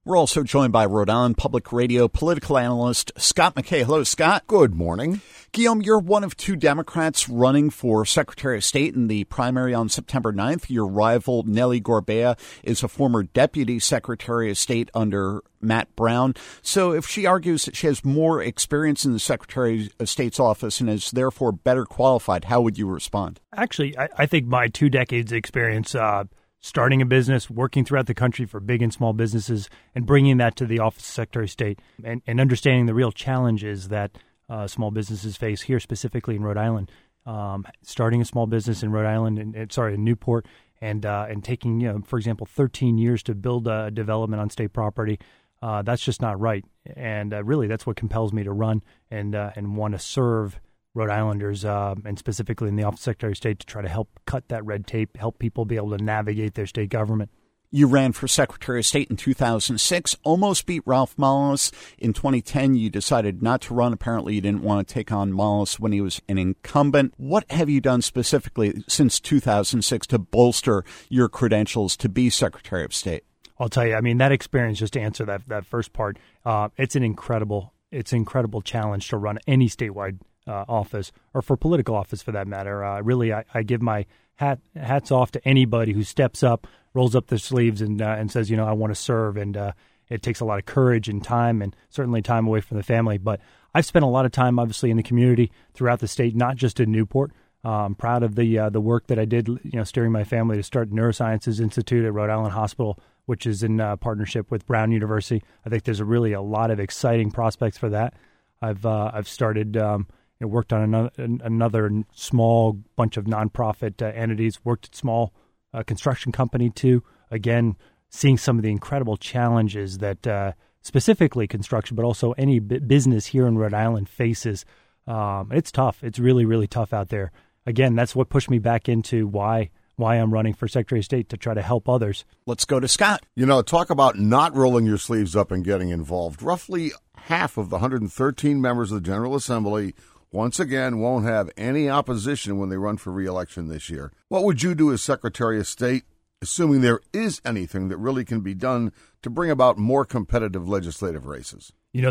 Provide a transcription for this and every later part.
We're also joined by Rhode Island Public Radio political analyst Scott McKay. Hello, Scott. Good morning. Guillaume, you're one of two Democrats running for Secretary of State in the primary on September 9th. Your rival, Nellie Gorbea, is a former Deputy Secretary of State under Matt Brown. So if she argues that she has more experience in the Secretary of State's office and is therefore better qualified, how would you respond? Actually, I think my 2 decades experience starting a business, working throughout the country for big and small businesses, and bringing that to the Office of Secretary of State, and understanding the real challenges that small businesses face here, specifically in Rhode Island. Starting a small business in Rhode Island, in Newport, and taking, for example, 13 years to build a development on state property, that's just not right. And really, that's what compels me to run and want to serve Rhode Islanders, and specifically in the Office of Secretary of State, to try to help cut that red tape, help people be able to navigate their state government. You ran for Secretary of State in 2006, almost beat Ralph Mollus. In 2010, you decided not to run. Apparently, you didn't want to take on Mollus when he was an incumbent. What have you done specifically since 2006 to bolster your credentials to be Secretary of State? I'll tell you, that experience, just to answer that first part, it's an incredible challenge to run any statewide office, or for political office for that matter. Really, I give my hats off to anybody who steps up, rolls up their sleeves, and says, I want to serve. And it takes a lot of courage and time, and certainly time away from the family. But I've spent a lot of time, obviously, in the community throughout the state, not just in Newport. I'm proud of the work that I did, steering my family to start Neurosciences Institute at Rhode Island Hospital, which is in partnership with Brown University. I think there's really a lot of exciting prospects for that. I've started. Worked on another small bunch of nonprofit entities, worked at small construction company too. Again, seeing some of the incredible challenges that specifically construction, but also any business here in Rhode Island faces. It's tough. It's really, really tough out there. Again, that's what pushed me back into why I'm running for Secretary of State, to try to help others. Let's go to Scott. Talk about not rolling your sleeves up and getting involved. Roughly half of the 113 members of the General Assembly once again won't have any opposition when they run for re-election this year. What would you do as Secretary of State, assuming there is anything that really can be done to bring about more competitive legislative races?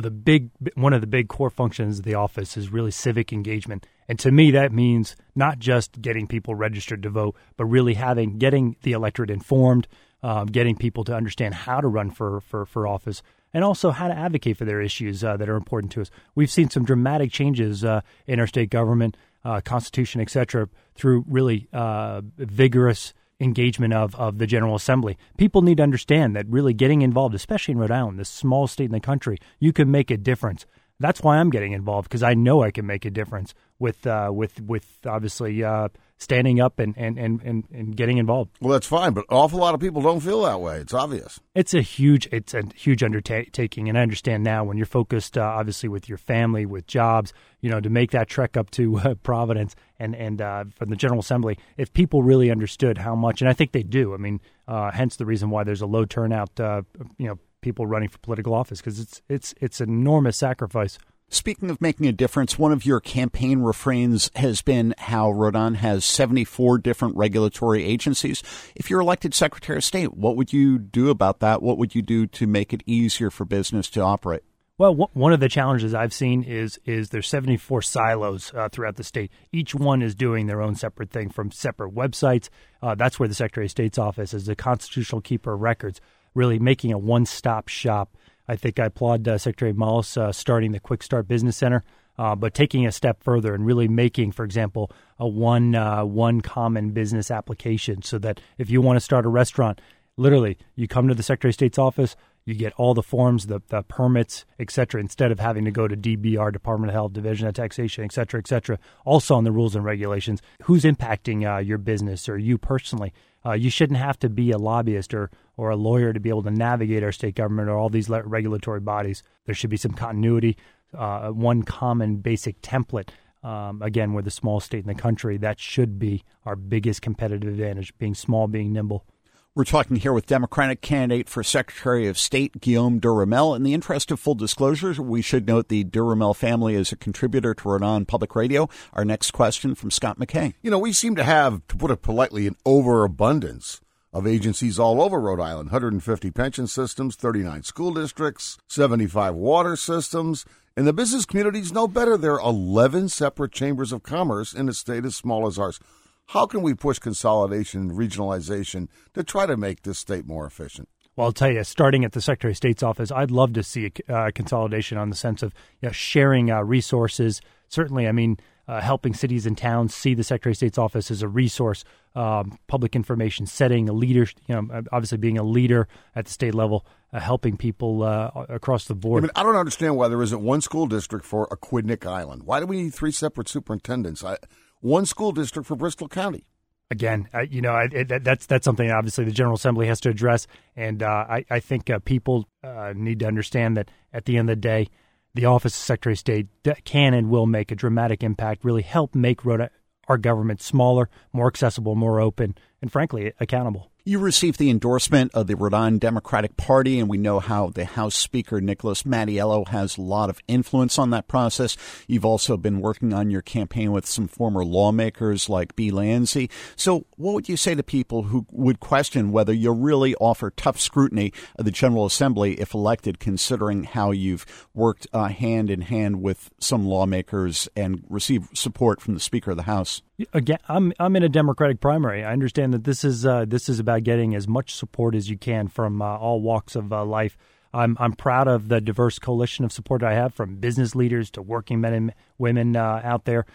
One of the big core functions of the office is really civic engagement. And to me, that means not just getting people registered to vote, but really getting the electorate informed, getting people to understand how to run for office, and also how to advocate for their issues that are important to us. We've seen some dramatic changes in our state government, Constitution, et cetera, through really vigorous engagement of the General Assembly. People need to understand that really getting involved, especially in Rhode Island, this small state in the country, you can make a difference. That's why I'm getting involved, because I know I can make a difference with obviously standing up and getting involved. Well, that's fine, but an awful lot of people don't feel that way. It's obvious. It's a huge undertaking, and I understand now when you're focused, obviously, with your family, with jobs, to make that trek up to Providence and from the General Assembly. If people really understood how much, and I think they do. Hence the reason why there's a low turnout. People running for political office, because it's an enormous sacrifice. Speaking of making a difference, one of your campaign refrains has been how Rhode Island has 74 different regulatory agencies. If you're elected Secretary of State, what would you do about that? What would you do to make it easier for business to operate? Well, one of the challenges I've seen is there's 74 silos throughout the state. Each one is doing their own separate thing from separate websites. That's where the Secretary of State's office is the constitutional keeper of records, really making a one-stop shop. I think I applaud Secretary Mollus starting the Quick Start Business Center, but taking a step further and really making, for example, a one common business application, so that if you want to start a restaurant, literally you come to the Secretary of State's office, you get all the forms, the permits, et cetera, instead of having to go to DBR, Department of Health, Division of Taxation, et cetera, also on the rules and regulations. Who's impacting your business or you personally? You shouldn't have to be a lobbyist or a lawyer to be able to navigate our state government or all these regulatory bodies. There should be some continuity, one common basic template. Again, we're the smallest state in the country. That should be our biggest competitive advantage, being small, being nimble. We're talking here with Democratic candidate for Secretary of State, Guillaume Duhamel. In the interest of full disclosure, we should note the Duhamel family is a contributor to Rhode Island Public Radio. Our next question from Scott McKay. We seem to have, to put it politely, an overabundance of agencies all over Rhode Island, 150 pension systems, 39 school districts, 75 water systems. And the business community is no better. There are 11 separate chambers of commerce in a state as small as ours. How can we push consolidation and regionalization to try to make this state more efficient? Well, I'll tell you, starting at the Secretary of State's office, I'd love to see a consolidation on the sense of sharing resources. Certainly, I mean, helping cities and towns see the Secretary of State's office as a resource, public information, setting a leader, obviously being a leader at the state level, helping people across the board. I don't understand why there isn't one school district for Aquidneck Island. Why do we need three separate superintendents? One school district for Bristol County. Again, that's something obviously the General Assembly has to address, and I think people need to understand that at the end of the day, the Office of Secretary of State can and will make a dramatic impact, really help make our government smaller, more accessible, more open, and frankly, accountable. You received the endorsement of the Rhode Island Democratic Party, and we know how the House Speaker, Nicholas Mattiello, has a lot of influence on that process. You've also been working on your campaign with some former lawmakers like Bee Landsey. So what would you say to people who would question whether you'll really offer tough scrutiny of the General Assembly if elected, considering how you've worked hand in hand with some lawmakers and received support from the Speaker of the House? Again, I'm in a Democratic primary. I understand that this is about getting as much support as you can from all walks of life. I'm proud of the diverse coalition of support I have, from business leaders to working men and women out there,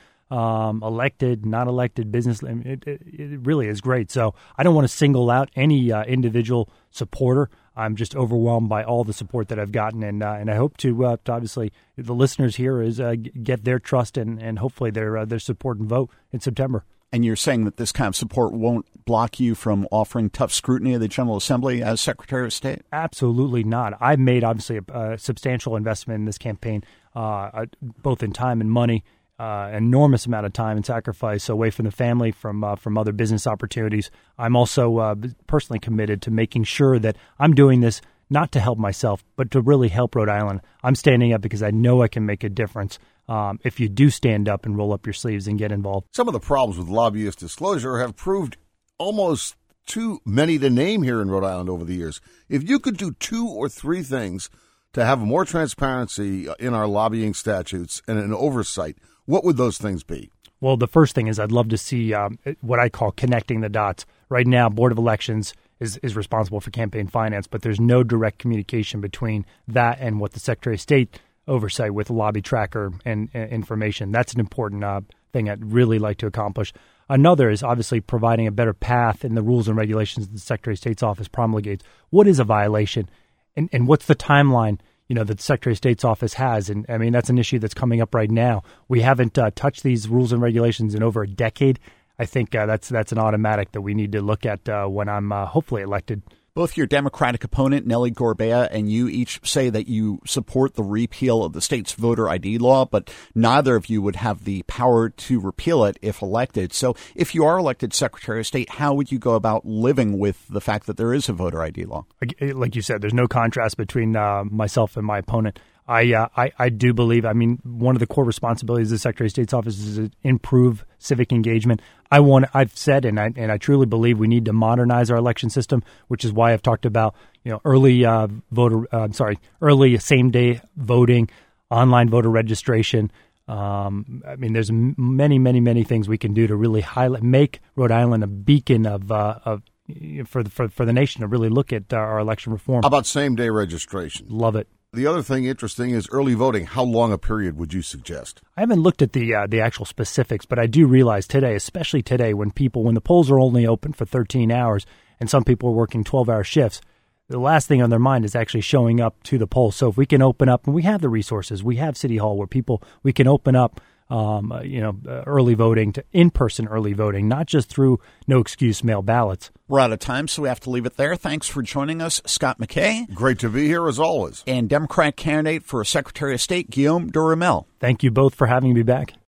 elected, not elected, business. It really is great. So I don't want to single out any individual supporter. I'm just overwhelmed by all the support that I've gotten, and I hope to obviously the listeners here is get their trust and hopefully their support and vote in September. And you're saying that this kind of support won't block you from offering tough scrutiny of the General Assembly as Secretary of State? Absolutely not. I've made obviously a substantial investment in this campaign, both in time and money. Enormous amount of time and sacrifice away from the family, from other business opportunities. I'm also personally committed to making sure that I'm doing this not to help myself, but to really help Rhode Island. I'm standing up because I know I can make a difference if you do stand up and roll up your sleeves and get involved. Some of the problems with lobbyist disclosure have proved almost too many to name here in Rhode Island over the years. If you could do 2 or 3 things to have more transparency in our lobbying statutes and an oversight, what would those things be? Well, the first thing is I'd love to see what I call connecting the dots. Right now, Board of Elections is responsible for campaign finance, but there's no direct communication between that and what the Secretary of State oversight with lobby tracker and information. That's an important thing I'd really like to accomplish. Another is obviously providing a better path in the rules and regulations that the Secretary of State's office promulgates. What is a violation, and what's the timeline that the Secretary of State's office has? And I mean, that's an issue that's coming up right now. We haven't touched these rules and regulations in over a decade. I think that's an automatic that we need to look at when I'm hopefully elected. Both your Democratic opponent, Nellie Gorbea, and you each say that you support the repeal of the state's voter ID law, but neither of you would have the power to repeal it if elected. So if you are elected Secretary of State, how would you go about living with the fact that there is a voter ID law? Like you said, there's no contrast between myself and my opponent. I do believe, one of the core responsibilities of the Secretary of State's office is to improve civic engagement. I've said, and I truly believe we need to modernize our election system, which is why I've talked about, early same day voting, online voter registration. There's many things we can do to really make Rhode Island a beacon for the nation to really look at our election reform. How about same day registration? Love it. The other thing interesting is early voting. How long a period would you suggest? I haven't looked at the actual specifics, but I do realize today, especially today, when the polls are only open for 13 hours and some people are working 12-hour shifts, the last thing on their mind is actually showing up to the polls. So if we can open up, and we have the resources, we have City Hall where we can open up early voting to in-person early voting, not just through no-excuse mail ballots. We're out of time, so we have to leave it there. Thanks for joining us, Scott McKay. Great to be here, as always. And Democratic candidate for Secretary of State, Guillaume Duhamel. Thank you both for having me back.